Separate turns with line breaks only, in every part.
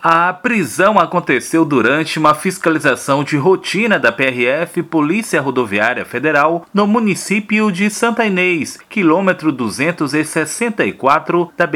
A prisão aconteceu durante uma fiscalização de rotina da PRF, Polícia Rodoviária Federal, no município de Santa Inês, quilômetro 264 da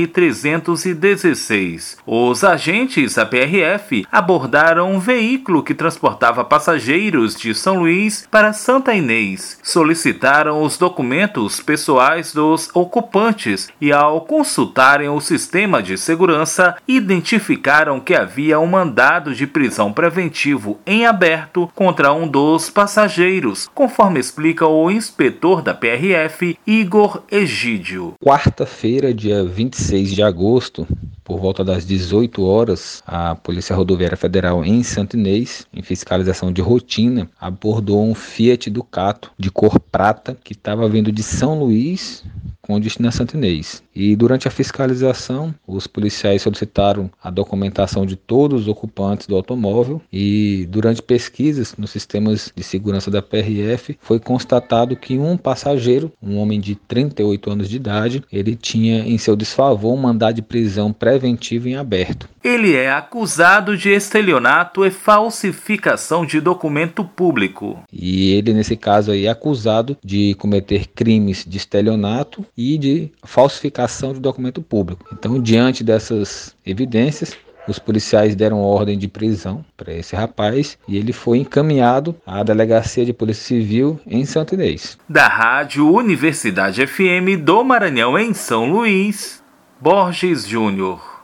BR-316. Os agentes da PRF abordaram um veículo que transportava passageiros de São Luís para Santa Inês. Solicitaram os documentos pessoais dos ocupantes e, ao consultarem o sistema de segurança, identificaram que havia um mandado de prisão preventivo em aberto contra um dos passageiros, conforme explica o inspetor da PRF, Igor Egídio.
Quarta-feira, dia 26 de agosto, por volta das 18 horas, a Polícia Rodoviária Federal em Santa Inês, em fiscalização de rotina, abordou um Fiat Ducato de cor prata que estava vindo de São Luís com destino a Santa Inês. E durante a fiscalização, os policiais solicitaram a documentação de todos os ocupantes do automóvel e durante pesquisas nos sistemas de segurança da PRF foi constatado que um passageiro, um homem de 38 anos de idade, ele tinha em seu desfavor um mandado de prisão preventivo em aberto.
Ele é acusado de estelionato e falsificação de documento público.
E ele, nesse caso aí, é acusado de cometer crimes de estelionato e de falsificação de documento público. Então, diante dessas evidências, os policiais deram ordem de prisão para esse rapaz e ele foi encaminhado à Delegacia de Polícia Civil em Santa Inês.
Da Rádio Universidade FM do Maranhão, em São Luís, Borges Júnior.